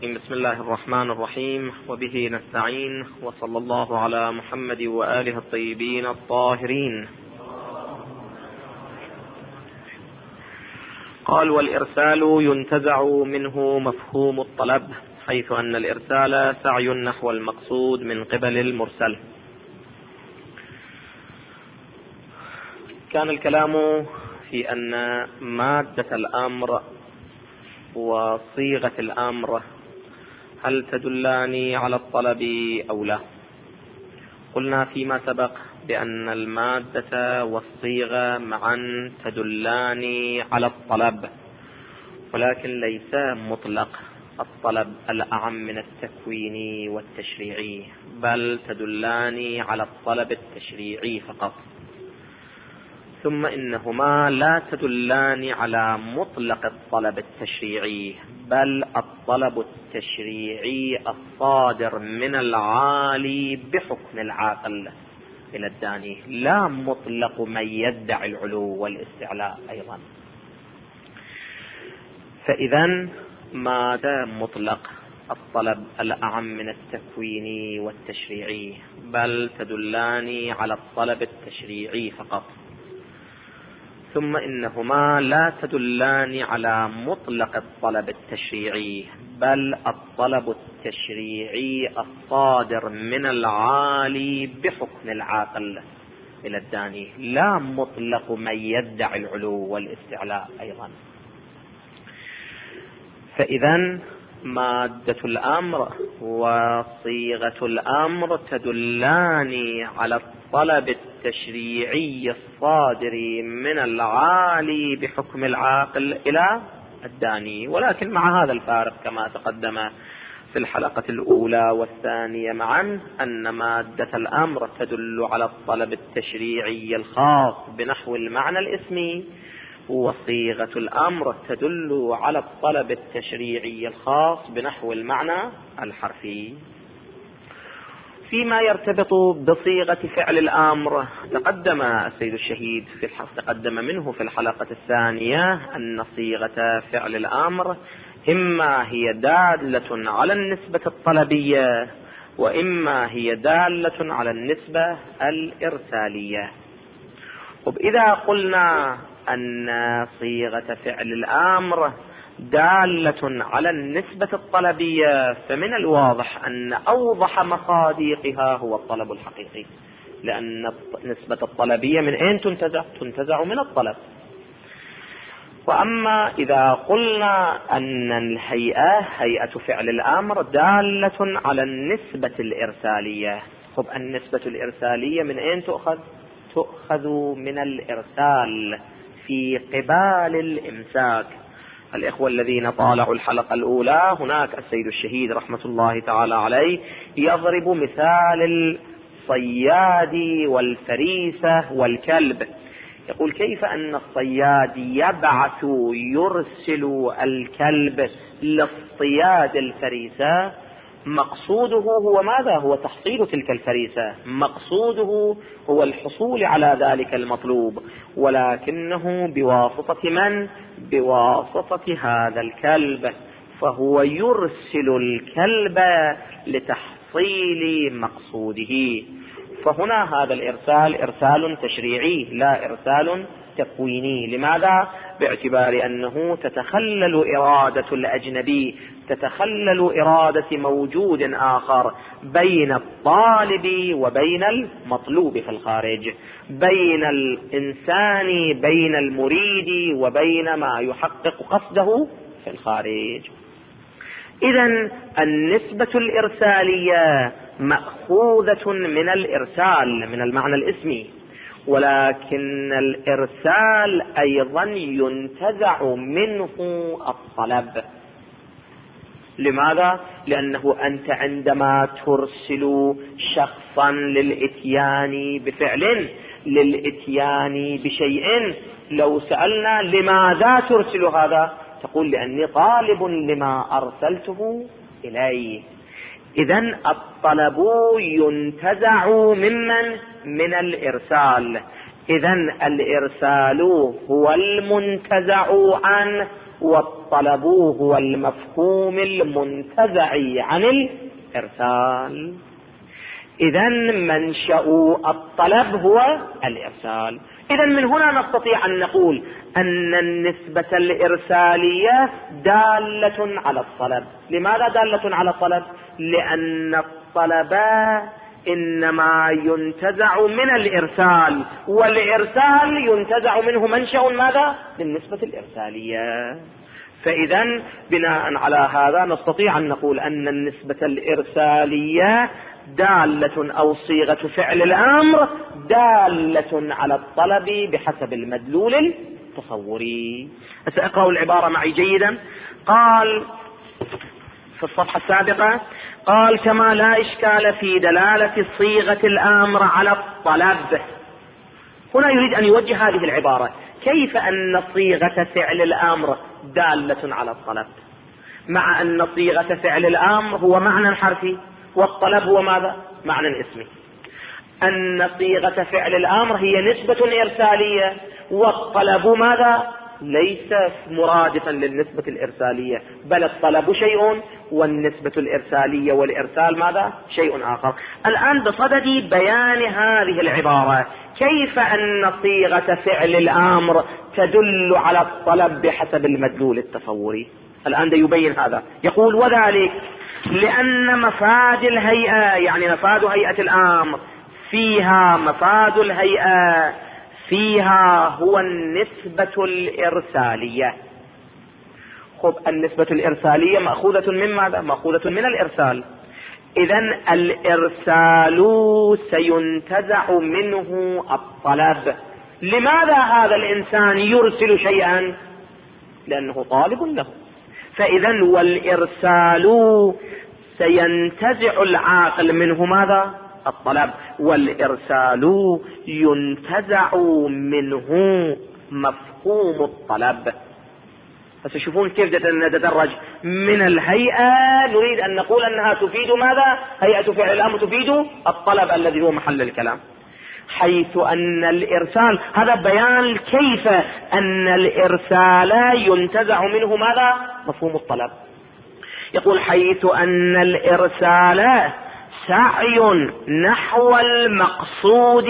بسم الله الرحمن الرحيم، وبه نستعين، وصلى الله على محمد وآله الطيبين الطاهرين. قال: والإرسال ينتزع منه مفهوم الطلب، حيث أن الإرسال سعي نحو المقصود من قبل المرسل. كان الكلام في أن مادة الأمر وصيغة الأمر هل تدلان على الطلب أو لا؟ قلنا فيما سبق بأن المادة والصيغة معا تدلان على الطلب، ولكن ليس مطلق الطلب الأعم من التكويني والتشريعي، بل تدلان على الطلب التشريعي فقط. ثم إنهما لا تدلان على مطلق الطلب التشريعي، بل الطلب التشريعي الصادر من العالي بحكم العاقل إلى الداني، لا مطلق من يدعي العلو والاستعلاء أيضا. فإذا ماذا مطلق الطلب الأعم من التكويني والتشريعي، بل تدلان على الطلب التشريعي فقط. ثم إنهما لا تدلان على مطلق الطلب التشريعي، بل الطلب التشريعي الصادر من العالي بحكم العاقل إلى الداني، لا مطلق من يدعي العلو والاستعلاء أيضا. فإذا مادة الأمر وصيغة الأمر تدلان على الطلب التشريعي الصادر من العالي بحكم العاقل إلى الداني، ولكن مع هذا الفارق كما تقدم في الحلقة الأولى والثانية معا، أن مادة الأمر تدل على الطلب التشريعي الخاص بنحو المعنى الاسمي، وصيغة الأمر تدل على الطلب التشريعي الخاص بنحو المعنى الحرفي. فيما يرتبط بصيغة فعل الأمر، تقدم السيد الشهيد تقدم منه في الحلقة الثانية أن صيغة فعل الأمر إما هي دالة على النسبة الطلبية، وإما هي دالة على النسبة الإرسالية. وإذا قلنا أن صيغة فعل الأمر دالة على النسبة الطلبية، فمن الواضح أن أوضح مصادقها هو الطلب الحقيقي، لأن نسبة الطلبية من أين تنتزع؟ تنتزع من الطلب. وأما إذا قلنا أن هيئة فعل الأمر دالة على النسبة الإرسالية، طب النسبة الإرسالية من أين تؤخذ؟ تؤخذ من الإرسال في قبال الإمساك. الإخوة الذين طالعوا الحلقة الأولى، هناك السيد الشهيد رحمة الله تعالى عليه يضرب مثال الصياد والفريسة والكلب، يقول كيف أن الصياد يرسل الكلب لاصطياد الفريسة، مقصوده هو ماذا؟ هو تحصيل تلك الفريسة، مقصوده هو الحصول على ذلك المطلوب، ولكنه بواسطة من؟ بواسطة هذا الكلب، فهو يرسل الكلب لتحصيل مقصوده. فهنا هذا الإرسال إرسال تشريعي لا إرسال تكويني. لماذا؟ باعتبار أنه تتخلل إرادة الأجنبي، تتخلل إرادة موجود آخر بين الطالب وبين المطلوب في الخارج، بين الإنسان، بين المريد وبين ما يحقق قصده في الخارج. إذن النسبة الإرسالية مأخوذة من الإرسال من المعنى الاسمي، ولكن الإرسال أيضا ينتزع منه الطلب. لماذا؟ لأنه أنت عندما ترسل شخصا للإتيان بفعل، للإتيان بشيء، لو سألنا لماذا ترسل هذا، تقول لأني طالب لما أرسلته إليه. إذن الطلب ينتزع ممن؟ من الإرسال. إذن الإرسال هو المنتزع عنه، والطلب هو المفهوم المنتزع عن الإرسال. إذن منشأ الطلب هو الإرسال. إذن من هنا نستطيع أن نقول أن النسبة الإرسالية دالة على الطلب. لماذا دالة على الطلب؟ لأن الطلب إنما ينتزع من الإرسال، والإرسال ينتزع منه منشأ ماذا؟ للنسبة الإرسالية. فإذا بناء على هذا نستطيع أن نقول أن النسبة الإرسالية دالة أو صيغة فعل الأمر دالة على الطلب بحسب المدلول التصوري. سأقرأ العبارة معي جيدا. قال في الصفحة السابقة، قال كما لا إشكال في دلالة صيغة الأمر على الطلب. هنا يريد أن يوجه هذه العبارة: كيف أن صيغة فعل الأمر دالة على الطلب، مع أن صيغة فعل الأمر هو معنى حرفي والطلب هو ماذا؟ معنى اسمي. أن صيغة فعل الأمر هي نسبة إرسالية والطلب ماذا؟ ليس مرادفا للنسبة الإرسالية، بل الطلب شيء والنسبة الإرسالية والإرسال ماذا؟ شيء آخر. الآن بصدد بيان هذه العبارة، كيف أن صيغة فعل الأمر تدل على الطلب بحسب المدلول التصوري. الآن يبين هذا، يقول: وذلك لأن مفاد الهيئة، يعني مفاد هيئة الأمر، فيها مفاد الهيئة فيها هو النسبة الإرسالية. خب، النسبة الإرسالية مأخوذة من ماذا؟ مأخوذة من الإرسال. إذن الإرسال سينتزع منه الطلب. لماذا هذا الإنسان يرسل شيئا؟ لأنه طالب له. فإذن والإرسال سينتزع العاقل منه ماذا؟ الطلب، والإرسال ينتزع منه مفهوم الطلب. فتشوفون كيف نتدرج من الهيئة. نريد أن نقول أنها تفيد ماذا؟ هيئة فعل الأمر تفيد الطلب الذي هو محل الكلام، حيث أن الإرسال، هذا بيان كيف أن الإرسال ينتزع منه ماذا؟ مفهوم الطلب. يقول: حيث أن الإرسال سعي نحو المقصود،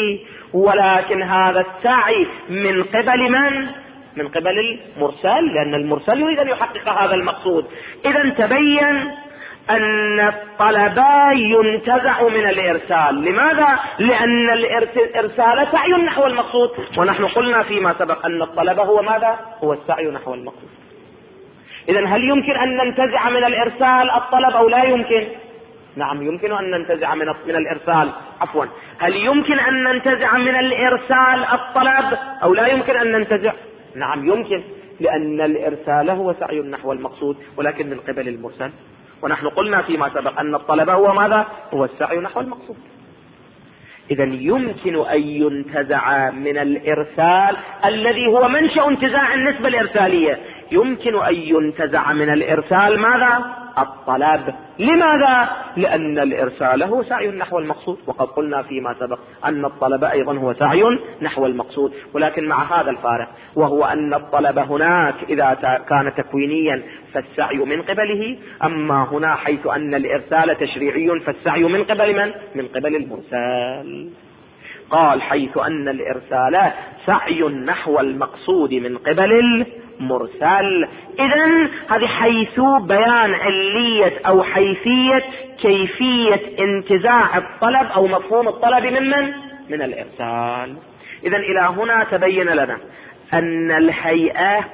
ولكن هذا السعي من قبل من؟ من قبل المرسل، لأن المرسل يريد أن يحقق هذا المقصود. إذا تبين أن الطلب ينتزع من الإرسال. لماذا؟ لأن الإرسال سعي نحو المقصود، ونحن قلنا فيما سبق أن الطلب هو ماذا؟ هو السعي نحو المقصود. إذا هل يمكن أن ننتزع من الإرسال الطلب أو لا يمكن؟ نعم يمكن أن ننتزع من الإرسال، عفوا، هل يمكن أن ننتزع من الإرسال الطلب أو لا يمكن أن ننتزع؟ نعم يمكن، لأن الإرسال هو سعي نحو المقصود ولكن من قبل المرسل، ونحن قلنا فيما سبق أن الطلب هو ماذا؟ هو السعي نحو المقصود. إذا يمكن أن ينتزع من الإرسال الذي هو منشأ انتزاع النسبة الإرسالية، يمكن أن ينتزع من الإرسال ماذا؟ الطلب. لماذا؟ لأن الإرسال هو سعي نحو المقصود، وقد قلنا فيما سبق أن الطلب أيضا هو سعي نحو المقصود، ولكن مع هذا الفارق، وهو أن الطلب هناك إذا كان تكوينيا فالسعي من قبله، أما هنا حيث أن الإرسال تشريعي فالسعي من قبل من؟ من قبل المرسل. قال: حيث أن الإرسال سعي نحو المقصود من قبل المرسل. إذن هذه حيث بيان علية أو حيثية كيفية انتزاع الطلب أو مفهوم الطلب من الإرسال. إذن إلى هنا تبين لنا أن الهيئة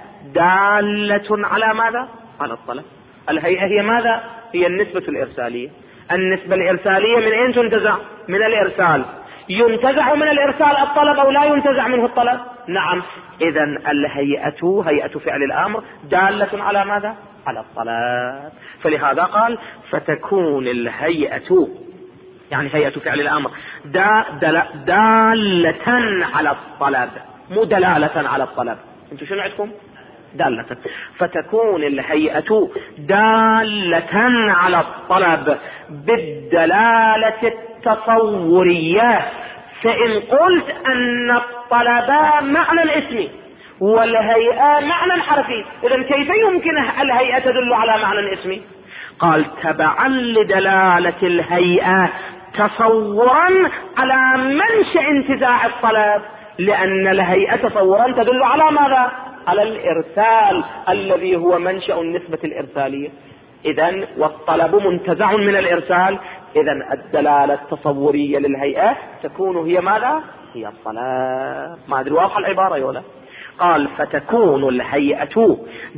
دالة على ماذا؟ على الطلب. الهيئة هي ماذا؟ هي النسبة الإرسالية. النسبة الإرسالية من أين تنتزع؟ من الإرسال. ينتزع من الإرسال الطلب أو لا ينتزع منه الطلب؟ نعم. إذن الهيئة، هيئة فعل الأمر، دالة على ماذا؟ على الطلب. فلهذا قال: فتكون الهيئة، يعني هيئة فعل الأمر، دالة على الطلب، مو دلالة على الطلب. انتوا شنو عندكم؟ دالة. فتكون الهيئة دالة على الطلب بالدلالة التصورية. فإن قلت أن الطلب معنى الاسم والهيئة معنى حرفي، إذن كيف يمكن الهيئة تدل على معنى اسمي؟ قال تبعا لدلالة الهيئة تصورا على منشأ انتزاع الطلب، لأن الهيئة تصورا تدل على ماذا؟ على الإرسال الذي هو منشأ النسبة الإرسالية. إذن والطلب منتزع من الإرسال، إذن الدلالة التصورية للهيئة تكون هي ماذا؟ هي الطلب. ما أدري واضحة العبارة يولا؟ قال فتكون الهيئة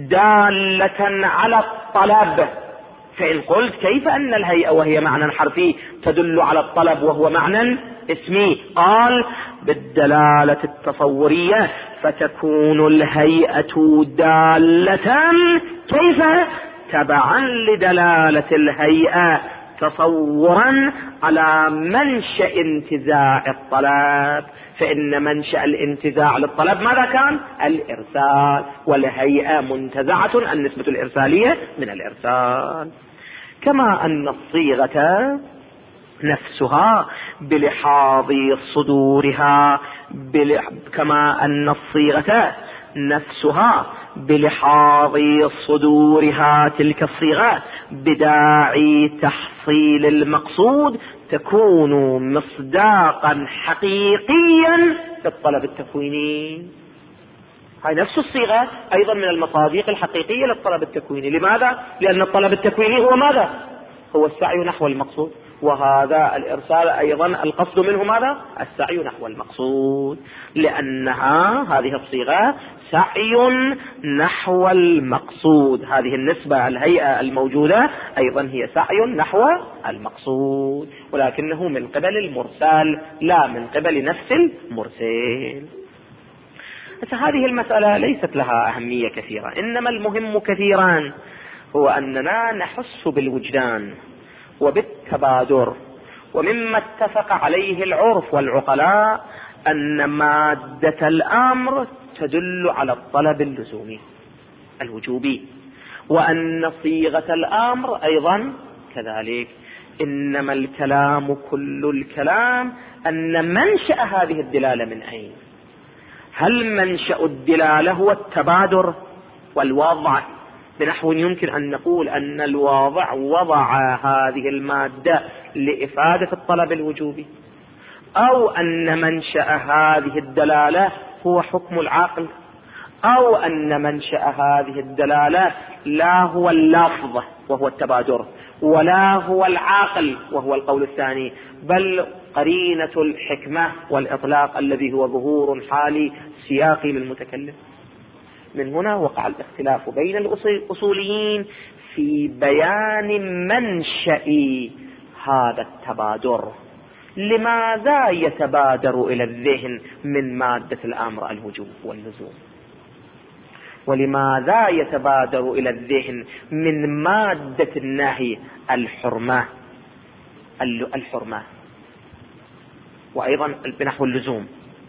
دالة على الطلب. فإن قلت كيف أن الهيئة وهي معنى حرفي تدل على الطلب وهو معنى اسمي؟ قال بالدلالة التصورية فتكون الهيئة دالة كيف؟ تبعا لدلالة الهيئة تصورا على منشأ انتزاع الطلب، فإن منشأ الانتزاع للطلب ماذا كان؟ الإرسال، والهيئة منتزعة النسبة الإرسالية من الإرسال. كما أن الصيغة نفسها بلحاظ صدورها كما أن الصيغة نفسها بلحاظ صدورها تلك الصيغة بداعي تحصيل المقصود تكون مصداقا حقيقيا للطلب التكويني. هاي نفس الصيغة أيضا من المصادق الحقيقية للطلب التكويني. لماذا؟ لأن الطلب التكويني هو ماذا؟ هو السعي نحو المقصود، وهذا الإرسال أيضا القصد منه ماذا؟ السعي نحو المقصود، لأنها هذه الصيغة سعي نحو المقصود. هذه النسبة الهيئة الموجودة أيضا هي سعي نحو المقصود، ولكنه من قبل المرسال لا من قبل نفس المرسل. هذه المسألة ليست لها أهمية كثيرة، إنما المهم كثيرا هو أننا نحس بالوجدان وبالتبادر، ومما اتفق عليه العرف والعقلاء أن مادة الأمر تدل على الطلب اللزومي الوجوبي، وأن صيغة الأمر أيضا كذلك. إنما الكلام كل الكلام أن منشأ هذه الدلالة من أين؟ هل منشأ الدلالة هو التبادر والوضع، بنحو يمكن أن نقول أن الواضع وضع هذه المادة لإفادة الطلب الوجوبي، أو أن منشأ هذه الدلالة هو حكم العقل، أو أن منشأ هذه الدلالة لا هو اللفظ وهو التبادر، ولا هو العقل وهو القول الثاني، بل قرينة الحكمة والإطلاق الذي هو ظهور حالي سياقي للمتكلم. من هنا وقع الاختلاف بين الأصوليين في بيان منشأ هذا التبادر. لماذا يتبادر إلى الذهن من مادة الأمر الوجوب واللزوم؟ ولماذا يتبادر إلى الذهن من مادة النهي الحرمة وأيضا بنحو اللزوم؟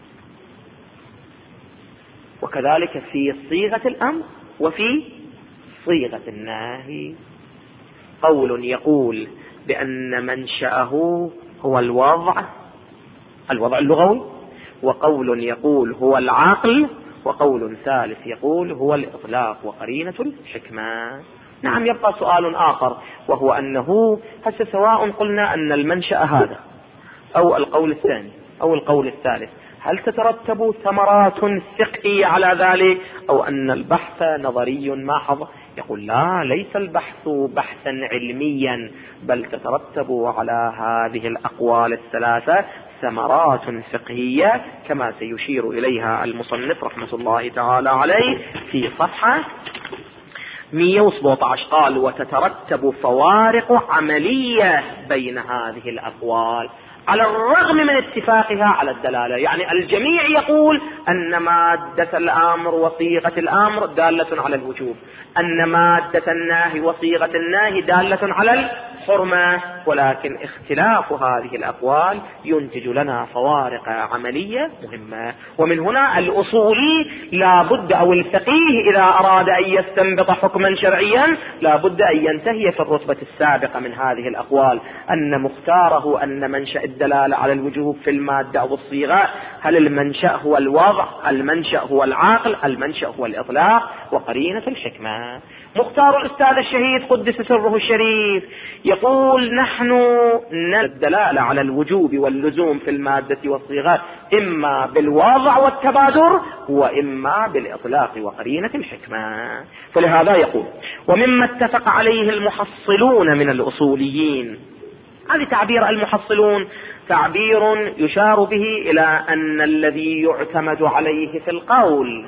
وكذلك في صيغة الأمر وفي صيغة النهي. قول يقول بأن منشأه هو الوضع اللغوي، وقول يقول هو العقل، وقول ثالث يقول هو الإطلاق وقرينة الحكمة. نعم، يبقى سؤال آخر، وهو أنه هسه سواء قلنا أن المنشأ هذا أو القول الثاني أو القول الثالث، هل تترتب ثمرات فقهية على ذلك، أو أن البحث نظري محض؟ يقول لا، ليس البحث بحثا علميا، بل تترتب على هذه الأقوال الثلاثة ثمرات فقهية، كما سيشير إليها المصنف رحمة الله تعالى عليه في صفحة 117. قال وتترتب فوارق عملية بين هذه الأقوال على الرغم من اتفاقها على الدلالة. يعني الجميع يقول أن مادة الأمر وصيغة الأمر دالة على الوجوب، أن مادة النهي وصيغة النهي دالة على حرمة، ولكن اختلاف هذه الأقوال ينتج لنا فوارق عملية مهمة. ومن هنا الأصولي لا بد، أو الفقيه إذا أراد أن يستنبط حكما شرعيا لا بد أن ينتهي في الرتبة السابقة من هذه الأقوال، أن مختاره أن منشأ الدلالة على الوجوب في المادة أو الصيغة، هل المنشأ هو الوضع، المنشأ هو العقل، المنشأ هو الإطلاق، وقرينة الحكمة. مختار الأستاذ الشهيد قدس سره الشريف يقول نحن الدلالة على الوجوب واللزوم في المادة والصيغة إما بالوضع والتبادر وإما بالإطلاق وقرينة الحكمة. فلهذا يقول ومما اتفق عليه المحصلون من الأصوليين. هذه تعبير المحصلون تعبير يشار به إلى أن الذي يعتمد عليه في القول،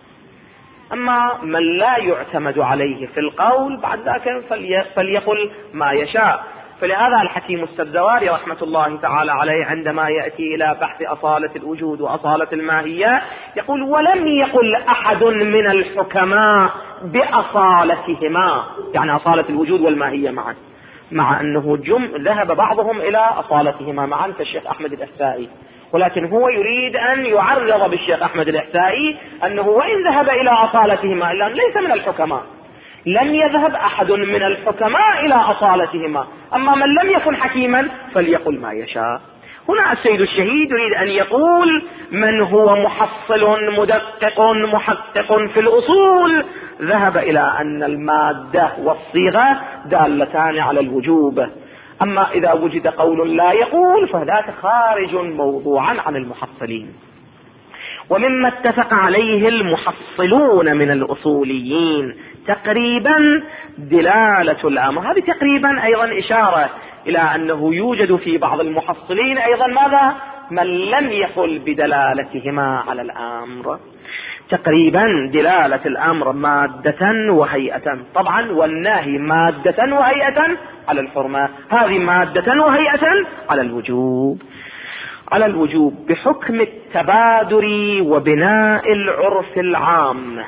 أما من لا يعتمد عليه في القول بعد ذلك فليقل ما يشاء. فلهذا الحكيم السبزواري رحمة الله تعالى عليه عندما يأتي إلى بحث أصالة الوجود وأصالة الماهية يقول ولم يقل أحد من الحكماء بأصالتهما، يعني أصالة الوجود والماهية معا، مع أنه ذهب بعضهم إلى أصالتهما معا كالشيخ أحمد الإحسائي، ولكن هو يريد أن يعرض بالشيخ أحمد الإحسائي أنه وإن ذهب إلى أصالتهما إلا ليس من الحكماء، لم يذهب أحد من الحكماء إلى أصالتهما، أما من لم يكن حكيما فليقل ما يشاء. هنا السيد الشهيد يريد أن يقول من هو محصل مدقق محقق في الأصول ذهب إلى أن المادة والصيغة دالتان على الوجوب، أما إذا وجد قول لا يقول فذاك خارج موضوعا عن المحصلين. ومما اتفق عليه المحصلون من الأصوليين تقريبا دلالة الأمر. هذه تقريبا أيضا إشارة إلى أنه يوجد في بعض المحصلين أيضا ماذا؟ من لم يقل بدلالتهما على الأمر. تقريبا دلالة الأمر مادة وهيئة، طبعا والنهي مادة وهيئة على الحرمة، هذه مادة وهيئة على الوجوب. على الوجوب بحكم التبادر وبناء العرف العام.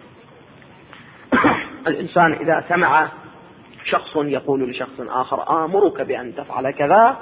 الإنسان إذا سمع شخص يقول لشخص آخر آمرك بأن تفعل كذا،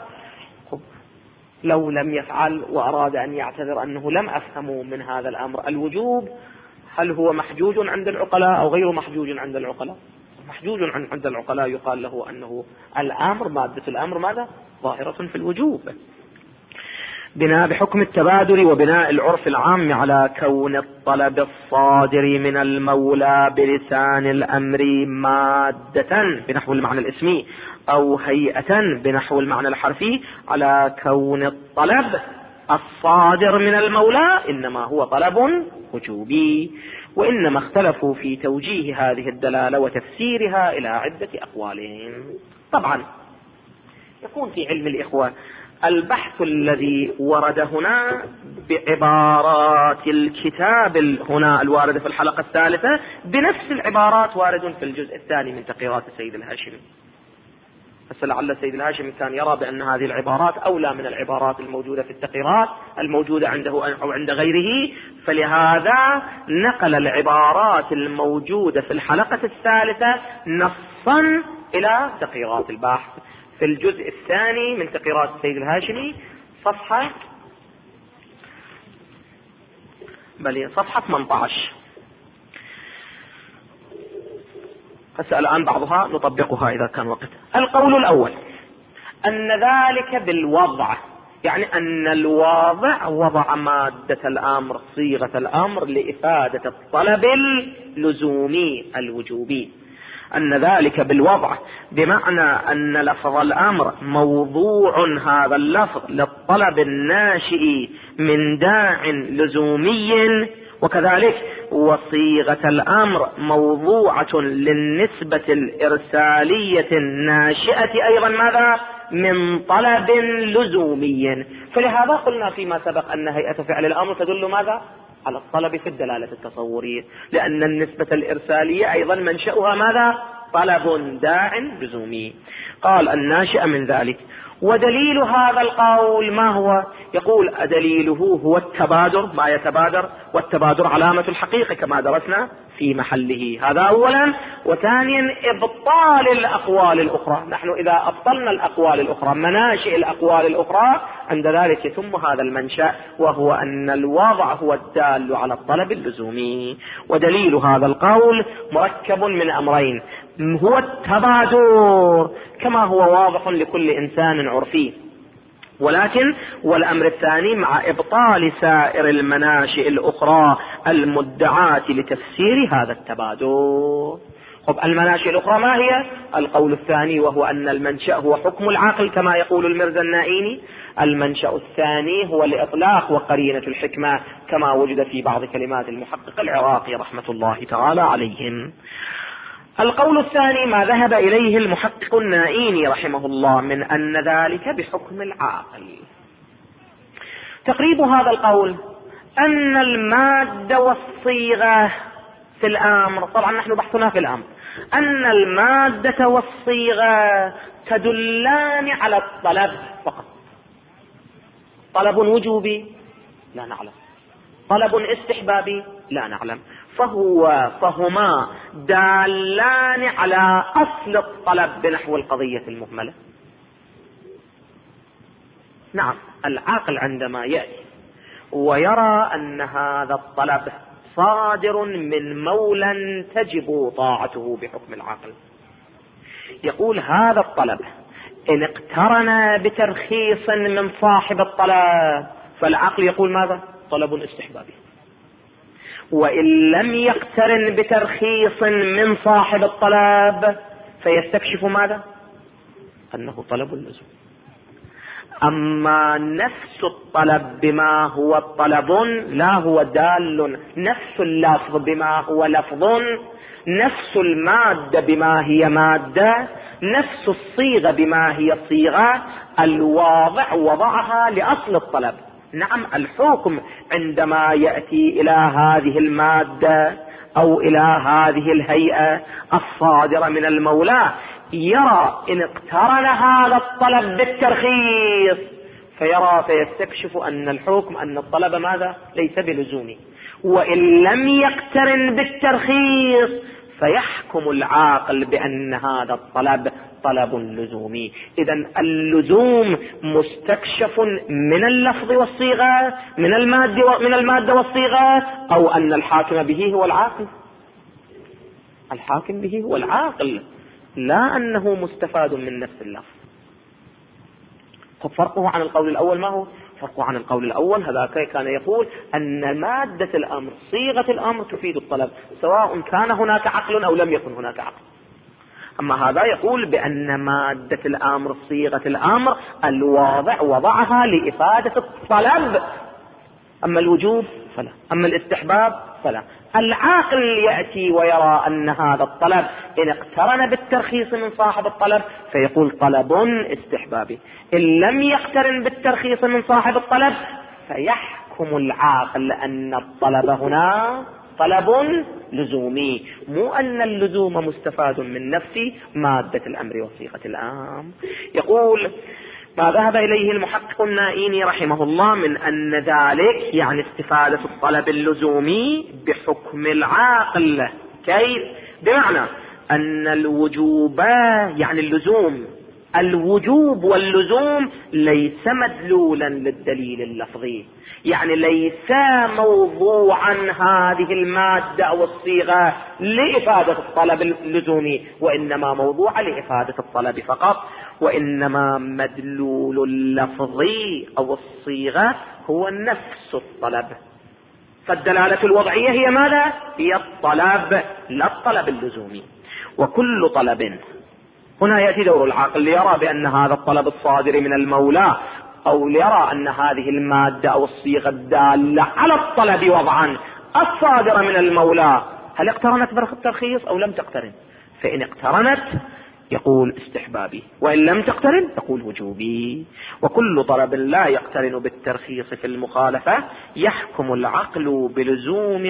لو لم يفعل وأراد أن يعتذر أنه لم أفهم من هذا الأمر الوجوب، هل هو محجوج عند العقلاء أو غير محجوج عند العقلاء؟ محجوج عند العقلاء، يقال له أنه الأمر مادة الأمر ماذا؟ ظاهرة في الوجوب. بناء بحكم التبادل وبناء العرف العام على كون الطلب الصادر من المولى بلسان الأمر مادة بنحو المعنى الاسمي أو هيئة بنحو المعنى الحرفي، على كون الطلب الصادر من المولى إنما هو طلب وجوبي. وإنما اختلفوا في توجيه هذه الدلالة وتفسيرها إلى عدة أقوال. طبعا يكون في علم الإخوة البحث الذي ورد هنا بعبارات الكتاب هنا الواردة في الحلقة الثالثة بنفس العبارات وارد في الجزء الثاني من تقريرات السيد الهاشمي. بس لعل السيد الهاشمي كان يرى بأن هذه العبارات أولى من العبارات الموجودة في التقريرات الموجودة عنده أو عند غيره، فلهذا نقل العبارات الموجودة في الحلقة الثالثة نصا إلى تقريرات البحث في الجزء الثاني من تقريرات السيد الهاشمي صفحة 18. أسأل الآن بعضها نطبقها إذا كان وقت. القول الأول أن ذلك بالوضع، يعني أن الواضع وضع مادة الأمر صيغة الأمر لإفادة الطلب اللزومي الوجوبي. أن ذلك بالوضع بمعنى أن لفظ الأمر موضوع هذا اللفظ للطلب الناشئ من داع لزومي، وكذلك وصيغة الأمر موضوعة للنسبة الإرسالية الناشئة أيضا ماذا؟ من طلب لزومي. فلهذا قلنا فيما سبق أن هيئة فعل الأمر تدل ماذا؟ على الطلب في الدلالة التصورية، لأن النسبة الإرسالية أيضا منشأها ماذا؟ طلب داع لزومي. قال الناشئ من ذلك. ودليل هذا القول ما هو؟ يقول دليله هو التبادر، ما يتبادر، والتبادر علامة الحقيقة كما درسنا في محله. هذا أولا. وثانيا إبطال الأقوال الأخرى. نحن إذا أبطلنا الأقوال الأخرى، مناشئ الأقوال الأخرى، عند ذلك يتم هذا المنشأ، وهو أن الوضع هو الدال على الطلب اللزومي. ودليل هذا القول مركب من أمرين، هو التبادر كما هو واضح لكل إنسان عرفي، ولكن والأمر الثاني مع إبطال سائر المناشئ الأخرى المدعاة لتفسير هذا التبادر. المناشئ الأخرى ما هي؟ القول الثاني، وهو أن المنشأ هو حكم العقل كما يقول المرزا النائيني. المنشأ الثاني هو الإطلاق وقرينة الحكمة كما وجد في بعض كلمات المحقق العراقي رحمة الله تعالى عليهم. القول الثاني ما ذهب إليه المحقق النائيني رحمه الله من أن ذلك بحكم العاقل. تقريب هذا القول أن المادة والصيغة في الأمر، طبعا نحن بحثنا في الأمر، أن المادة والصيغة تدلان على الطلب فقط. طلب وجوبي لا نعلم، طلب استحبابي لا نعلم، فهما دالان على أصل الطلب بنحو القضية المهملة. نعم، العاقل عندما يأتي ويرى أن هذا الطلب صادر من مولى تجب طاعته بحكم العقل، يقول هذا الطلب إن اقترن بترخيص من صاحب الطلب فالعقل يقول ماذا؟ طلب استحبابي. وإن لم يقترن بترخيص من صاحب الطلب فيستكشف ماذا؟ أنه طلب اللزوم. أما نفس الطلب بما هو طلب لا هو دال، نفس اللفظ بما هو لفظ، نفس المادة بما هي مادة، نفس الصيغة بما هي صيغة، الواضع وضعها لأصل الطلب. نعم، الحكم عندما يأتي إلى هذه المادة أو إلى هذه الهيئة الصادرة من المولى يرى إن اقترن هذا الطلب بالترخيص فيرى فيستكشف أن الحكم أن الطلب ماذا؟ ليس بلزومي. وإن لم يقترن بالترخيص فيحكم العاقل بأن هذا الطلب طلب لزومي. إذن اللزوم مستكشف من اللفظ والصيغة، من المادة والصيغة، أو أن الحاكم به هو العاقل. الحاكم به هو العاقل، لا أنه مستفاد من نفس اللفظ. فرقه عن القول الأول ما هو؟ فرقه عن القول الأول هذاك كان يقول أن مادة الأمر صيغة الأمر تفيد الطلب سواء كان هناك عقل أو لم يكن هناك عقل. أما هذا يقول بأن مادة الأمر صيغة الأمر الواضع وضعها لإفادة الطلب، أما الوجوب فلا، أما الاستحباب فلا. العاقل يأتي ويرى أن هذا الطلب إن اقترن بالترخيص من صاحب الطلب فيقول طلب استحبابي، إن لم يقترن بالترخيص من صاحب الطلب فيحكم العاقل أن الطلب هنا طلب لزومي، مو أن اللزوم مستفاد من نفس مادة الأمر وصيغة الأمر. يقول ما ذهب إليه المحقق النائيني رحمه الله من أن ذلك يعني استفادة الطلب اللزومي بحكم العاقل. كيف؟ بمعنى أن الوجوب يعني اللزوم، الوجوب واللزوم ليس مدلولا للدليل اللفظي، يعني ليس موضوعا هذه المادة أو الصيغة لإفادة الطلب اللزومي، وإنما موضوع لإفادة الطلب فقط، وإنما مدلول اللفظي أو الصيغة هو نفس الطلب. فالدلالة الوضعية هي ماذا؟ هي الطلب لا الطلب اللزومي. وكل طلب، هنا يأتي دور العاقل ليرى بأن هذا الطلب الصادر من المولى أو ليرى أن هذه المادة أو الصيغة الدالة على الطلب وضعا الصادر من المولى هل اقترنت بالترخيص أو لم تقترن؟ فإن اقترنت يقول استحبابي، وإن لم تقترن يقول وجوبي. وكل طلب لا يقترن بالترخيص في المخالفة يحكم العقل بلزوم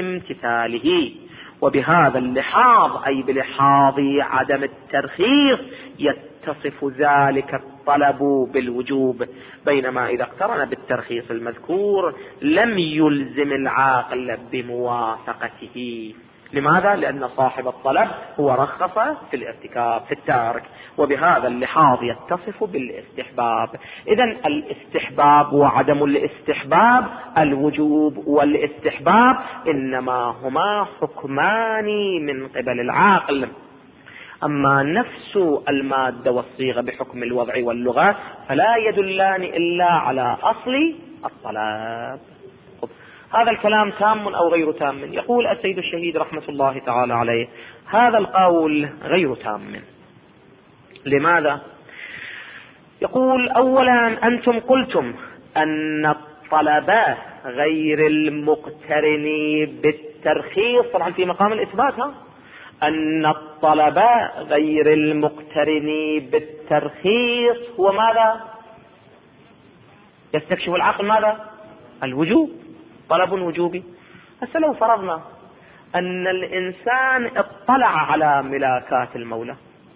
امتثاله، وبهذا اللحاظ أي بلحاظ عدم الترخيص يتصف ذلك الطلب بالوجوب، بينما إذا اقترن بالترخيص المذكور لم يلزم العاقل بموافقته. لماذا؟ لأن صاحب الطلب هو رخص في الارتكاب في التارك، وبهذا اللحاظ يتصف بالاستحباب. إذن الاستحباب وعدم الاستحباب، الوجوب والاستحباب، إنما هما حكمان من قبل العاقل. أما نفس المادة والصيغة بحكم الوضع واللغة فلا يدلان إلا على أصل الطلب. هذا الكلام تام أو غير تام؟ يقول السيد الشهيد رحمة الله تعالى عليه هذا القول غير تام. لماذا؟ يقول أولا أنتم قلتم أن الطلب غير المقترن بالترخيص، طبعا في مقام الإثبات، أن الطلب غير المقترن بالترخيص هو ماذا؟ يستكشف العقل ماذا؟ الوجوب، طلب وجوبي. هسه لو فرضنا أن الإنسان اطلع على ملاكات المولى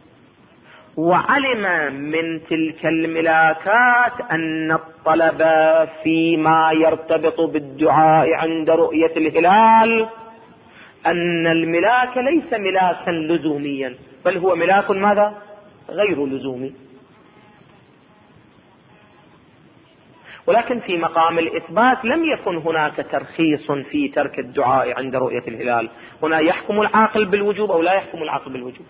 وعلم من تلك الملاكات أن الطلب فيما يرتبط بالدعاء عند رؤية الهلال أن الملاك ليس ملاكا لزوميا، بل هو ملاك ماذا؟ غير لزومي. ولكن في مقام الإثبات لم يكن هناك ترخيص في ترك الدعاء عند رؤية الهلال. هنا يحكم العاقل بالوجوب أو لا يحكم العاقل بالوجوب؟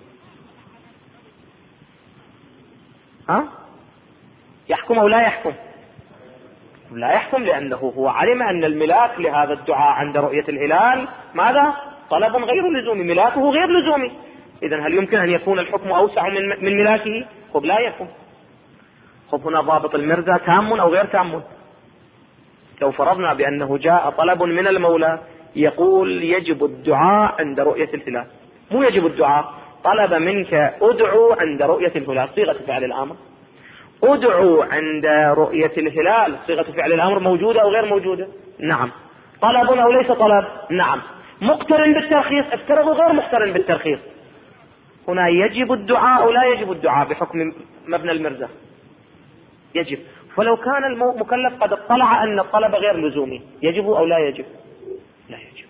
يحكم أو لا يحكم؟ لا يحكم، لأنه هو علم أن الملاك لهذا الدعاء عند رؤية الهلال ماذا؟ طلب غير لزومي، ملاكه غير لزومي. إذن هل يمكن أن يكون الحكم أوسع من ملاكه؟ خب لا يكون. خب هنا ضابط المرزا تام أو غير تام؟ لو فرضنا بأنه جاء طلب من المولى يقول يجب الدعاء عند رؤية الهلال، مو يجب الدعاء، طلب منك ادعو عند رؤية الهلال، صيغة فعل الأمر، ادعو عند رؤية الهلال، صيغة فعل الأمر موجودة أو غير موجودة؟ نعم. طلب أو ليس طلب؟ نعم. مقترن بالترخيص؟ افترضوا غير مقترن بالترخيص. هنا يجب الدعاء أو لا يجب الدعاء بحكم مبنى المرزا؟ يجب. فلو كان المكلف قد اطلع أن الطلب غير لزومي يجب أو لا يجب؟ لا يجب.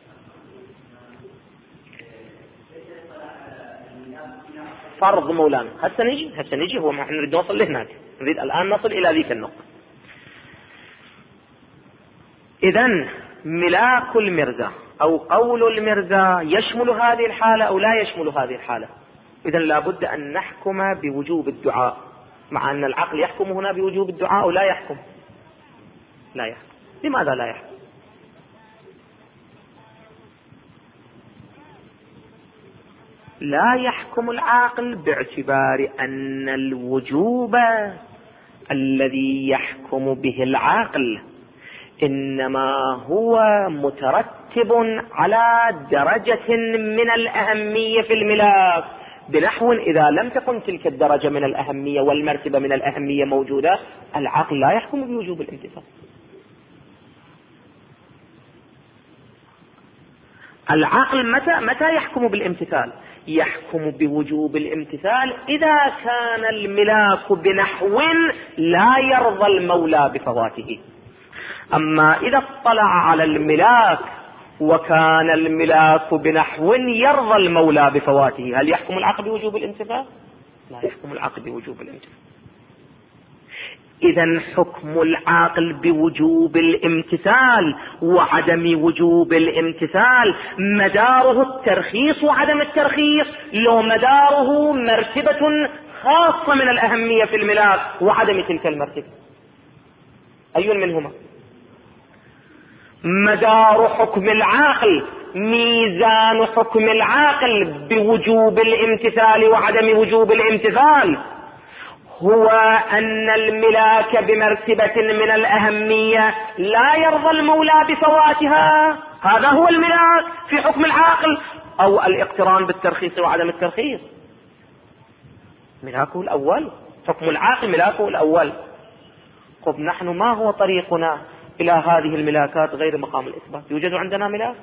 فرض مولانا هسه نجي هو ما احنا نريد نوصل لهناك، نريد الآن نصل إلى ذيك النقطة. إذن ملاك المرزا أو قول المرزا يشمل هذه الحالة أو لا يشمل هذه الحالة؟ إذن لابد أن نحكم بوجوب الدعاء، مع أن العقل يحكم هنا بوجوب الدعاء أو لا يحكم؟ لا يحكم. لماذا لا يحكم؟ لا يحكم العاقل باعتبار أن الوجوب الذي يحكم به العاقل إنما هو مترتب على درجة من الأهمية في الملاك، بنحو إذا لم تكن تلك الدرجة من الأهمية والمرتبة من الأهمية موجودة العقل لا يحكم بوجوب الامتثال. العقل متى يحكم بالامتثال؟ يحكم بوجوب الامتثال إذا كان الملاك بنحو لا يرضى المولى بفواته. أما إذا اطلع على الملاك وكان الملاك بنحو يرضى المولى بفواته هل يحكم العقل بوجوب الامتثال؟ لا يحكم العقل بوجوب الامتثال. إذن حكم العاقل بوجوب الامتثال وعدم وجوب الامتثال مداره الترخيص وعدم الترخيص، لو مداره مرتبة خاصة من الأهمية في الملاك وعدم تلك المرتبة؟ أي منهما؟ مدار حكم العاقل، ميزان حكم العاقل بوجوب الامتثال وعدم وجوب الامتثال هو أن الملاك بمرتبة من الأهمية لا يرضى المولى بفواتها، هذا هو الملاك في حكم العاقل، أو الاقتران بالترخيص وعدم الترخيص ملاكه الأول، حكم العاقل ملاكه الأول. طب نحن ما هو طريقنا إلى هذه الملاكات غير مقام الإثبات؟ يوجد عندنا ملاك؟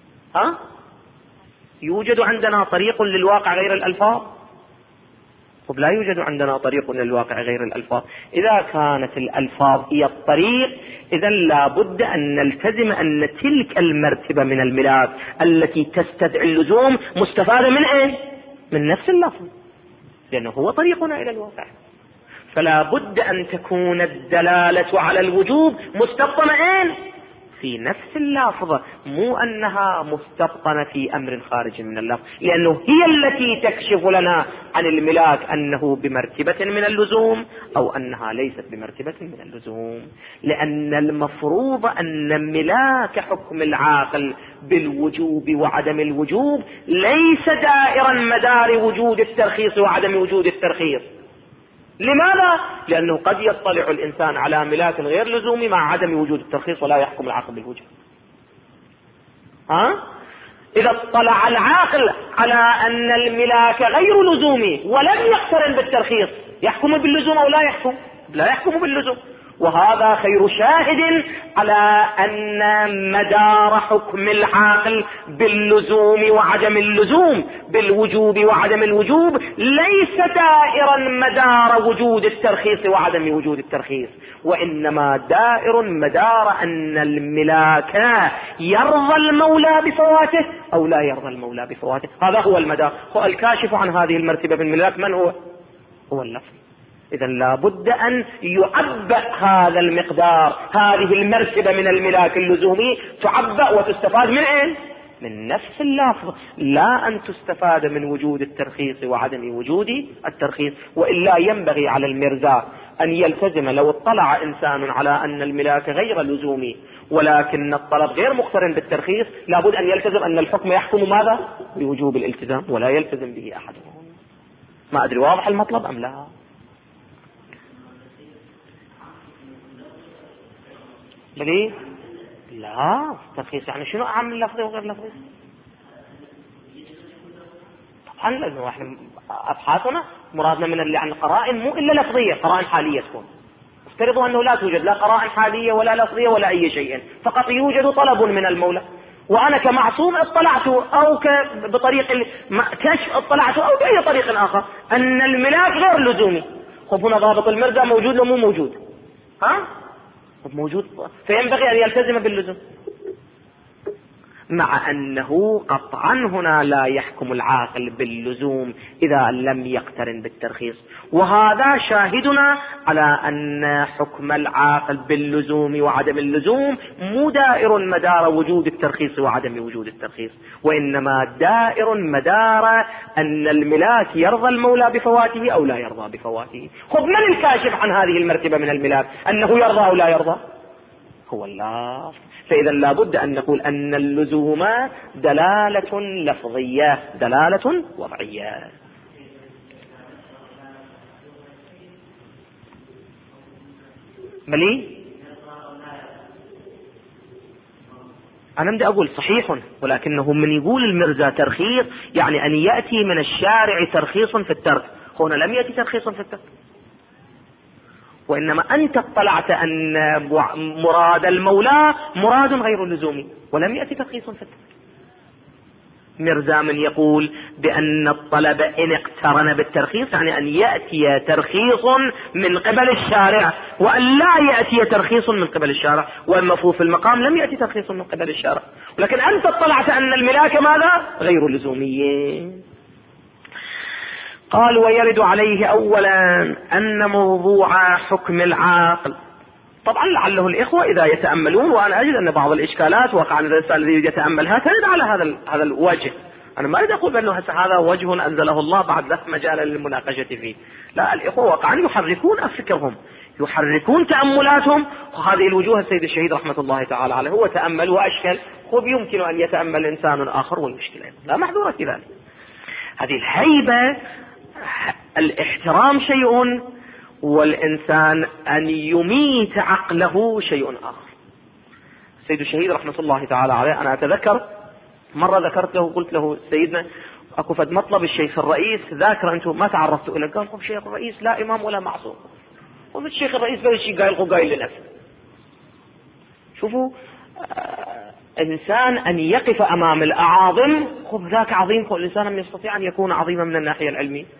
يوجد عندنا طريق للواقع غير الألفاظ؟ طب لا يوجد عندنا طريق إلى الواقع غير الألفاظ. إذا كانت الألفاظ هي الطريق، إذا لابد أن نلتزم أن تلك المرتبة من الملاك التي تستدعي اللزوم مستفادة من أين؟ من نفس اللفظ، لأنه هو طريقنا إلى الواقع. فلا بد أن تكون الدلالة على الوجوب مستبطنة أين؟ في نفس اللفظة، مو أنها مستبطنة في أمر خارج من اللفظ، لأنه هي التي تكشف لنا عن الملاك أنه بمرتبة من اللزوم أو أنها ليست بمرتبة من اللزوم. لأن المفروض أن ملاك حكم العاقل بالوجوب وعدم الوجوب ليس دائرا مدار وجود الترخيص وعدم وجود الترخيص. لماذا؟ لأنه قد يطلع الإنسان على ملاك غير لزومي مع عدم وجود الترخيص ولا يحكم العاقل بالوجوب. إذا اطلع العاقل على أن الملاك غير لزومي ولم يقترن بالترخيص، يحكم باللزوم أو لا يحكم؟ لا يحكم باللزوم. وهذا خير شاهد على أن مدار حكم العاقل باللزوم وعدم اللزوم، بالوجوب وعدم الوجوب، ليس دائرا مدار وجود الترخيص وعدم وجود الترخيص، وإنما دائر مدار أن الملاك يرضى المولى بفواته أو لا يرضى المولى بفواته. هذا هو المدار. الكاشف عن هذه المرتبة من الملاك من هو؟ هو اللفظ. إذا لابد أن يعبأ هذا المقدار، هذه المرتبة من الملاك اللزومي تعبأ وتستفاد من أين؟ من نفس اللفظ، لا أن تستفاد من وجود الترخيص وعدم وجود الترخيص. وإلا ينبغي على المرزا أن يلتزم، لو اطلع إنسان على أن الملاك غير لزومي ولكن الطلب غير مقترن بالترخيص، لابد أن يلتزم أن الحكم يحكم ماذا؟ بوجوب الالتزام، ولا يلتزم به أحد. ما أدري واضح المطلب أم لا؟ ليه؟ لا، الترخيص يعني شنو أهم من لفظي وغير لفظي؟ طبعا لأنه احنا أبحاثنا مرادنا من اللي عن القرائن مو إلا لفظية، قرائن حالية تكون. افترضوا أنه لا توجد لا قرائن حالية ولا لفظية ولا أي شيء، فقط يوجد طلب من المولى، وأنا كمعصوم اطلعت أو بطريق كشف اطلعت أو بأي طريق آخر أن الملاك غير لزومي. خب هنا ضابط المرجع موجود ولا مو موجود؟ موجود، فينبغي أن يلتزم باللزوم، مع أنه قطعا هنا لا يحكم العاقل باللزوم إذا لم يقترن بالترخيص. وهذا شاهدنا على أن حكم العاقل باللزوم وعدم اللزوم مو دائر مدار وجود الترخيص وعدم وجود الترخيص، وإنما دائر مدار أن الملاك يرضى المولى بفواته أو لا يرضى بفواته. خذ من الكاشف عن هذه المرتبة من الملاك أنه يرضى أو لا يرضى؟ هو الله. فإذا لابد أن نقول أن اللزوم دلالة لفظية، دلالة وضعية. ملي أنا بدي أقول صحيح، ولكنه من يقول المرزا ترخيص يعني أن يأتي من الشارع ترخيص في الترك. هنا لم يأتي ترخيص في الترك، وإنما أنت اطلعت أن مراد المولى مراد غير لزومي ولم يأتي ترخيص في الترك. مرزا من يقول بأن الطلب إن اقترن بالترخيص يعني أن يأتي ترخيص من قبل الشارع وأن لا يأتي ترخيص من قبل الشارع، والمفروض في المقام لم يأتي ترخيص من قبل الشارع، ولكن أنت اطلعت أن الملاك ماذا؟ غير لزومي. قال ويرد عليه أولا أن موضوع حكم العاقل. طبعا لعله الإخوة إذا يتأملون، وأنا أجد أن بعض الإشكالات وقع عن الرسالة الذي يتأملها ترد على هذا الوجه. أنا ما أريد أقول بأنه هذا وجه أنزله الله بعد لا مجال للمناقشة فيه، لا، الإخوة واقعا يحركون أفكارهم، يحركون تأملاتهم، وهذه الوجوه السيد الشهيد رحمة الله تعالى عليه هو تأمل وأشكل، خب يمكن أن يتأمل إنسان آخر والمشكلة لا محظورة في ذلك. هذه الهيبة، الاحترام شيء، والإنسان أن يميت عقله شيء آخر. السيد الشهيد رحمة الله تعالى عليه أنا أتذكر مرة ذكرت له قلت له سيدنا أكو فد مطلب الشيخ الرئيس ذاكر أنتم ما تعرفتوا إليه. قال الشيخ الرئيس لا إمام ولا معصوم. قلت الشيخ الرئيس بل شيء قايل لنفسه. شوفوا إنسان أن يقف أمام الأعاظم، خب ذاك عظيم، الإنسان من يستطيع أن يكون عظيما من الناحية العلمية.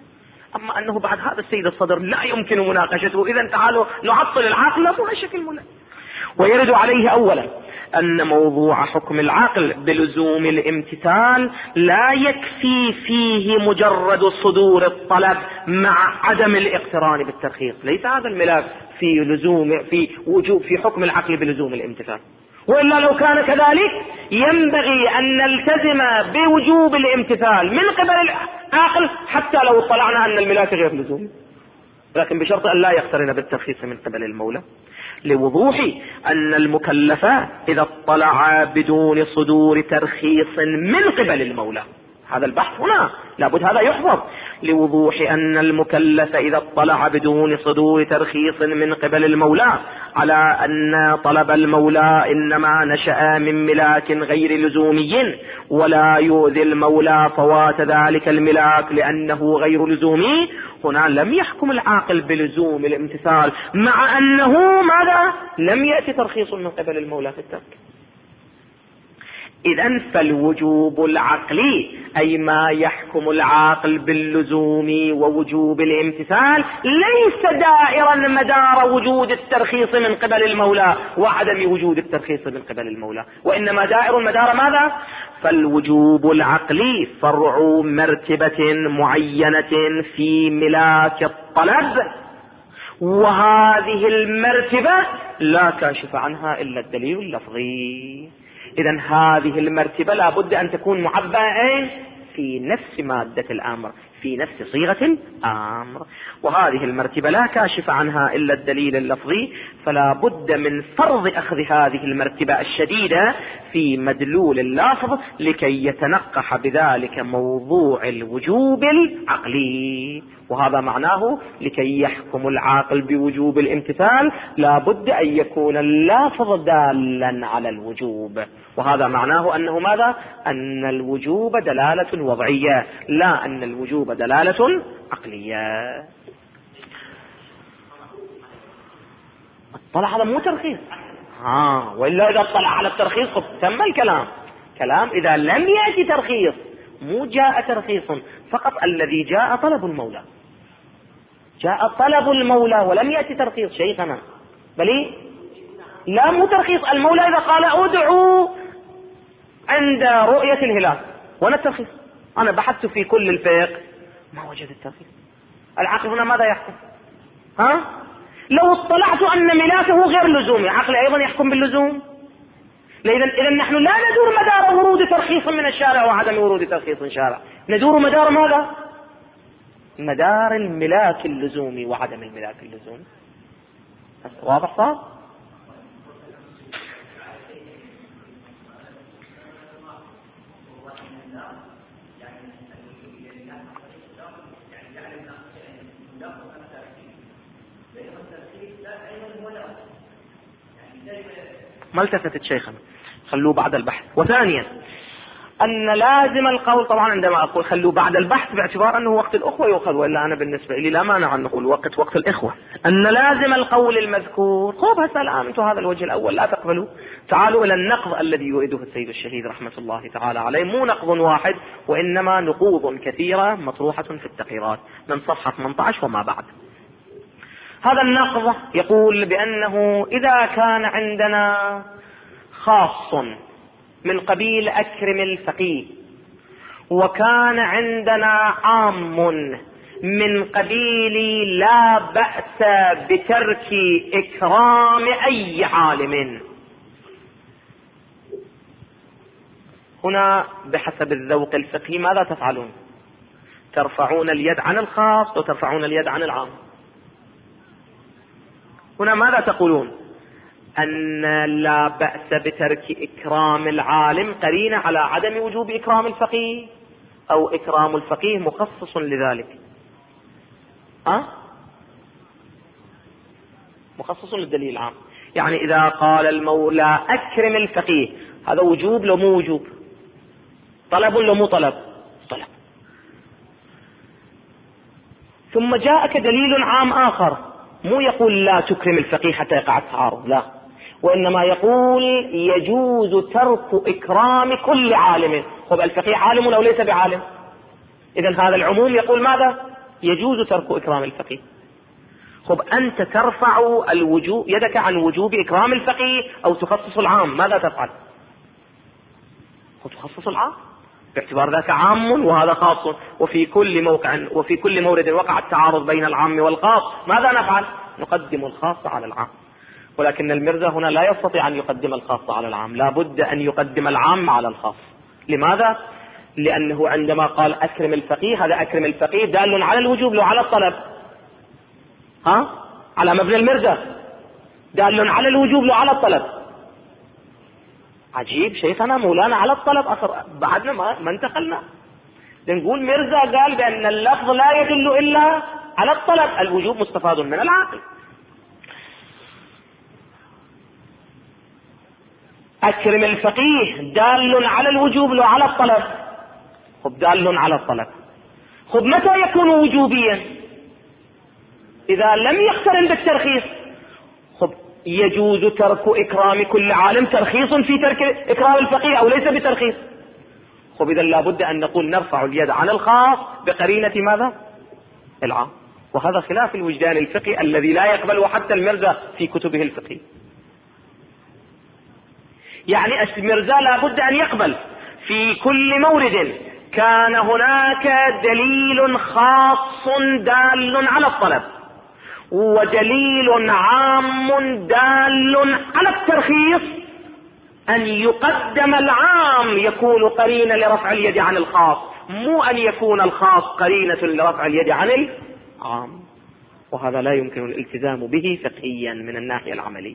أما أنه بعد هذا السيد الصدر لا يمكن مناقشته، إذا تعالوا نعطل العقل لا شكل ملا. ويرد عليه أولا أن موضوع حكم العقل بلزوم الامتثال لا يكفي فيه مجرد صدور الطلب مع عدم الاقتران بالترخيص. ليس هذا الملاك في وجوب في حكم العقل بلزوم الامتثال، وإلا لو كان كذلك ينبغي أن نلتزم بوجوب الامتثال من قبل العقل حتى لو اطلعنا أن الملاك غير لزوم، لكن بشرط أن لا يقترن بالترخيص من قبل المولى، لوضوح أن المكلف إذا اطلع بدون صدور ترخيص من قبل المولى. هذا البحث هنا لابد هذا يحفظ، لوضوح أن المكلف إذا اطلع بدون صدور ترخيص من قبل المولى على أن طلب المولى إنما نشأ من ملاك غير لزومي، ولا يؤذي المولى فوات ذلك الملاك لأنه غير لزومي. هنا لم يحكم العاقل بلزوم الامتثال مع أنه ماذا؟ لم يأتي ترخيص من قبل المولى في الترك. إذن فالوجوب العقلي أي ما يحكم العاقل باللزوم ووجوب الامتثال ليس دائرا مدار وجود الترخيص من قبل المولى وعدم وجود الترخيص من قبل المولى، وإنما دائر مدار ماذا؟ فالوجوب العقلي فرع مرتبة معينة في ملاك الطلب، وهذه المرتبة لا كاشف عنها إلا الدليل اللفظي. إذن هذه المرتبة لا بد أن تكون معبأة في نفس مادة الأمر، في نفس صيغة الأمر، وهذه المرتبة لا كاشف عنها إلا الدليل اللفظي، فلا بد من فرض أخذ هذه المرتبة الشديدة في مدلول اللفظ لكي يتنقح بذلك موضوع الوجوب العقلي. وهذا معناه لكي يحكم العاقل بوجوب الامتثال لا بد أن يكون اللفظ دالا على الوجوب، وهذا معناه أنه ماذا؟ أن الوجوب دلالة وضعية لا أن الوجوب دلالة عقلية. اطلع هذا مو ترخيص، وإلا إذا اطلع على الترخيص تم الكلام. كلام إذا لم يأتي ترخيص، مو جاء ترخيص فقط، الذي جاء طلب المولى، جاء طلب المولى ولم يأتي ترخيص شيخنا، بل لا مو ترخيص. المولى إذا قال ادعوا عند رؤية الهلال، وانا الترخيص، أنا بحثت في كل الفقه ما وجد الترخيص، العقل هنا ماذا يحكم؟ لو اطلعت أن ملاكه غير لزومي، عقل أيضا يحكم باللزوم. إذا نحن لا ندور مدار ورود ترخيص من الشارع وعدم ورود ترخيص من الشارع، ندور مدار ماذا؟ مدار الملاك اللزومي وعدم الملاك اللزومي. واضح صار؟ ما التفتت شيخنا، خلوه بعد البحث. وثانيا أن لازم القول، طبعا عندما أقول خلوه بعد البحث باعتبار أنه وقت الأخوة يؤخذ، وإلا أنا بالنسبة لي لا مانع أن نقول وقت الإخوة، أن لازم القول المذكور. هسه الآن أنتم هذا الوجه الأول لا تقبلوا، تعالوا إلى النقض الذي يريده السيد الشهيد رحمة الله تعالى عليه، مو نقض واحد وإنما نقوض كثيرة مطروحة في التقريرات من صفحة 18 وما بعد. هذا النقض يقول بأنه إذا كان عندنا خاص من قبيل أكرم الفقيه، وكان عندنا عام من قبيل لا بأس بترك إكرام أي عالم، هنا بحسب الذوق الفقهي ماذا تفعلون؟ ترفعون اليد عن الخاص وترفعون اليد عن العام. هنا ماذا تقولون؟ أن لا بأس بترك إكرام العالم قرينة على عدم وجوب إكرام الفقيه، أو إكرام الفقيه مخصص لذلك. مخصص للدليل العام. يعني إذا قال المولى أكرم الفقيه، هذا وجوب لو مو وجوب؟ طلب لو مو طلب؟ طلب. ثم جاءك دليل عام آخر مو يقول لا تكرم الفقيه حتى يقع التعارض، لا، وإنما يقول يجوز ترك إكرام كل عالم. طب الفقيه عالم أو ليس بعالم؟ إذن هذا العموم يقول ماذا؟ يجوز ترك إكرام الفقيه. خب أنت ترفع الوجوب يدك عن وجوب إكرام الفقيه أو تخصص العام، ماذا تفعل؟ تخصص العام باعتبار ذاك عام وهذا خاص، وفي كل موقع وفي كل مورد وقع التعارض بين العام والخاص، ماذا نفعل؟ نقدم الخاص على العام. ولكن المرزا هنا لا يستطيع أن يقدم الخاص على العام، لا بد أن يقدم العام على الخاص. لماذا؟ لأنه عندما قال أكرم الفقيه، هذا أكرم الفقيه دال على الوجوب لو على الطلب، على مبنى المرزا دال على الوجوب لو على الطلب. عجيب شيخنا مولانا على الطلب، بعدنا ما انتقلنا نقول مرزا قال بأن اللفظ لا يدل إلا على الطلب، الوجوب مستفاد من العقل. أكرم الفقيه دال على الوجوب لو على الطلب، خب دال على الطلب. خب متى يكون وجوبيا؟ إذا لم يقترن بالترخيص. خب يجوز ترك إكرام كل عالم ترخيص في ترك إكرام الفقيه أو ليس بترخيص؟ خب إذا لابد أن نقول نرفع اليد عن الخاص بقرينة ماذا؟ العام. وهذا خلاف الوجدان الفقهي الذي لا يقبله حتى المرزا في كتبه الفقهية. يعني المرزا لابد أن يقبل في كل مورد كان هناك دليل خاص دال على الطلب ودليل عام دال على الترخيص أن يقدم العام يكون قرينة لرفع اليد عن الخاص، مو أن يكون الخاص قرينة لرفع اليد عن العام. وهذا لا يمكن الالتزام به فقهيا من الناحية العملية،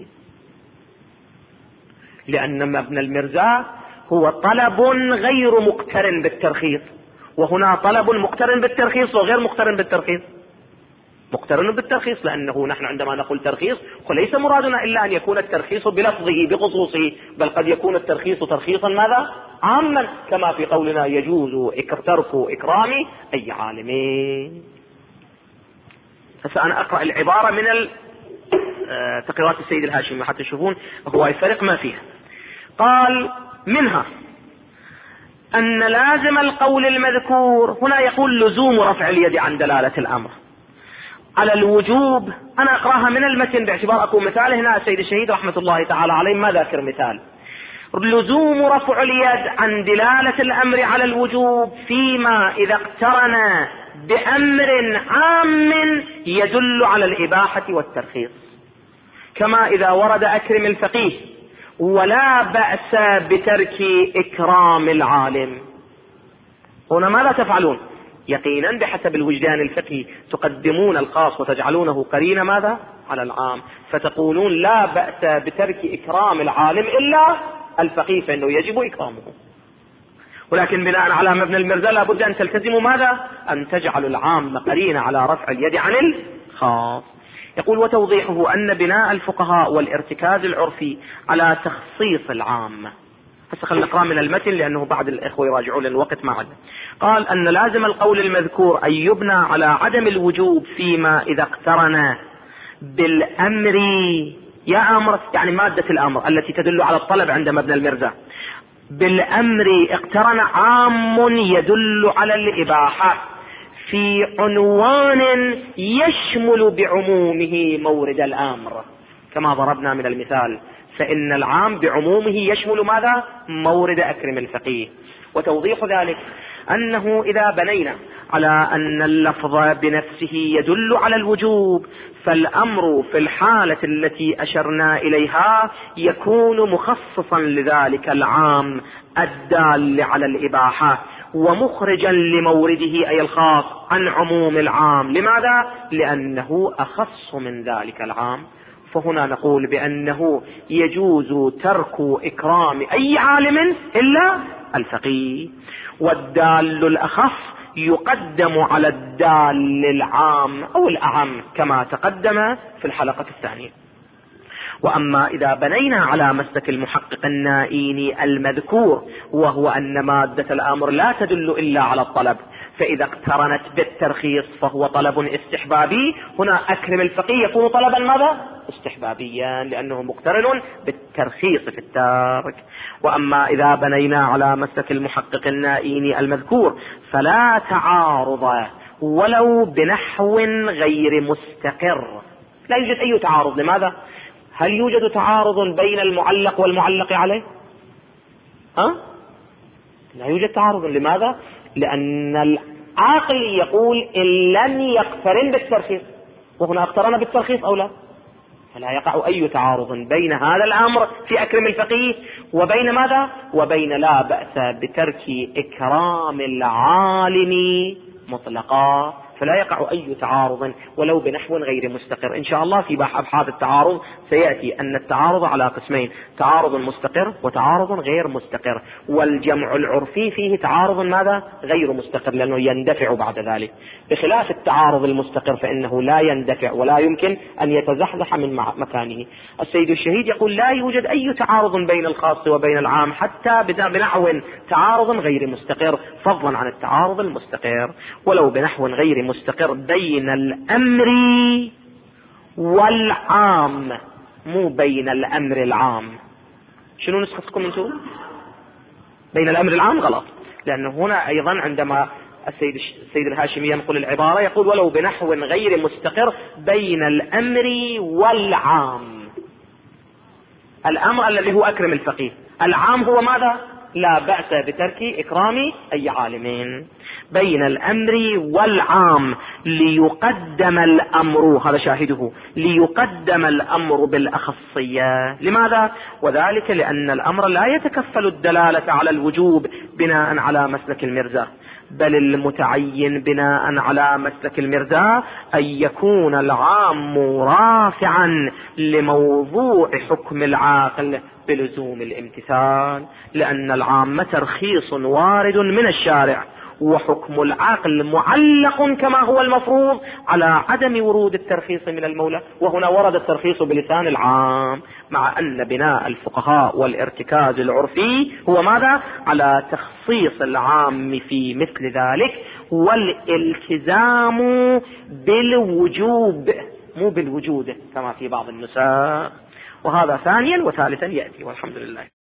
لأن مبنى المرزا هو طلب غير مقترن بالترخيص، وهنا طلب مقترن بالترخيص وغير مقترن بالترخيص. مقترن بالترخيص لأنه نحن عندما نقول ترخيص وليس مرادنا إلا أن يكون الترخيص بلفظه بخصوصه، بل قد يكون الترخيص ترخيصا ماذا؟ عاما، كما في قولنا يجوز ترك إكرام أي عالمين. فأنا أقرأ العبارة من تقريرات السيد الهاشمي حتى تشوفون هو يفرق ما فيها. قال منها أن لازم القول المذكور، هنا يقول لزوم رفع اليد عن دلالة الأمر على الوجوب. أنا أقرأها من المتن باعتبار أكون مثال. هنا السيد الشهيد رحمة الله تعالى عليه ما ذاكر مثال. لزوم رفع اليد عن دلالة الأمر على الوجوب فيما إذا اقترن بأمر عام يدل على الإباحة والترخيص، كما إذا ورد أكرم الفقيه ولا بأس بترك إكرام العالم. هنا ماذا تفعلون؟ يقينا بحسب الوجدان الفقهي تقدمون الخاص وتجعلونه قرين ماذا؟ على العام، فتقولون لا بأس بترك إكرام العالم إلا الفقيه فإنه يجب إكرامه. ولكن بناء على مبنى المرزا لابد أن تلتزموا ماذا؟ أن تجعلوا العام قرين على رفع اليد عن الخاص. يقول وتوضيحه أن بناء الفقهاء والارتكاز العرفي على تخصيص العام. هسه خلينا نقرأ من المتن لأنه بعض الإخوة يراجعون الوقت ما عندنا. قال أن لازم القول المذكور أن يبنى على عدم الوجوب فيما إذا اقترن بالأمر، يا أمر يعني مادة الأمر التي تدل على الطلب عند مبنى المرزا، بالأمر اقترن عام يدل على الإباحة في عنوان يشمل بعمومه مورد الأمر، كما ضربنا من المثال، فإن العام بعمومه يشمل ماذا؟ مورد أكرم الفقيه. وتوضيح ذلك أنه إذا بنينا على أن اللفظ بنفسه يدل على الوجوب فالأمر في الحالة التي أشرنا إليها يكون مخصصا لذلك العام الدال على الإباحة ومخرجا لمورده أي الخاص عن عموم العام. لماذا؟ لأنه أخص من ذلك العام. فهنا نقول بأنه يجوز ترك إكرام أي عالم إلا الفقيه، والدال الأخص يقدم على الدال العام أو الأعم كما تقدم في الحلقة الثانية. وأما إذا بنينا على مسلك المحقق النائيني المذكور وهو أن مادة الأمر لا تدل إلا على الطلب، فإذا اقترنت بالترخيص فهو طلب استحبابي، هنا أكرم الفقيه يكون طلبا ماذا؟ استحبابيا لأنه مقترن بالترخيص في التارك. وأما إذا بنينا على مسلك المحقق النائيني المذكور فلا تعارض ولو بنحو غير مستقر. لا يوجد أي تعارض. لماذا؟ هل يوجد تعارض بين المعلق والمعلق عليه؟ لا يوجد تعارض. لماذا؟ لأن العاقل يقول إن لم يقترن بالترخيص، وهنا اقترن بالترخيص أو لا، فلا يقع أي تعارض بين هذا الأمر في أكرم الفقيه وبين ماذا؟ وبين لا بأس بترك إكرام العالم مطلقا، فلا يقع أي تعارض ولو بنحو غير مستقر. إن شاء الله في أبحاث التعارض سيأتي أن التعارض على قسمين: تعارض مستقر وتعارض غير مستقر، والجمع العرفي فيه تعارض ماذا؟ غير مستقر، لأنه يندفع بعد ذلك، بخلاف التعارض المستقر فإنه لا يندفع ولا يمكن أن يتزحزح من مكانه. السيد الشهيد يقول لا يوجد أي تعارض بين الخاص وبين العام حتى بنحو تعارض غير مستقر، فضلا عن التعارض المستقر. ولو بنحو غير مستقر بين الأمر والعام، مو بين الأمر العام. شنو نسختكم انتم؟ بين الأمر العام غلط، لأنه هنا أيضا عندما السيد الهاشمي ينقل العبارة يقول ولو بنحو غير مستقر بين الأمر والعام. الأمر الذي هو أكرم الفقيه، العام هو ماذا؟ لا بأس بترك إكرام أي عالمين. بين الأمر والعام ليقدم الأمر، هذا شاهده، ليقدم الأمر بالأخصية. لماذا؟ وذلك لأن الأمر لا يتكفل الدلالة على الوجوب بناء على مسلك المرزا، بل المتعين بناء على مسلك المرزا أن يكون العام رافعا لموضوع حكم العاقل بلزوم الامتثال، لأن العام ترخيص وارد من الشارع، وحكم العاقل معلق كما هو المفروض على عدم ورود الترخيص من المولى، وهنا ورد الترخيص بلسان العام، مع أن بناء الفقهاء والارتكاز العرفي هو ماذا؟ على تخصيص العام في مثل ذلك، والالتزام بالوجوب مو بالوجود كما في بعض النساء. وهذا ثانيا، وثالثا يأتي، والحمد لله.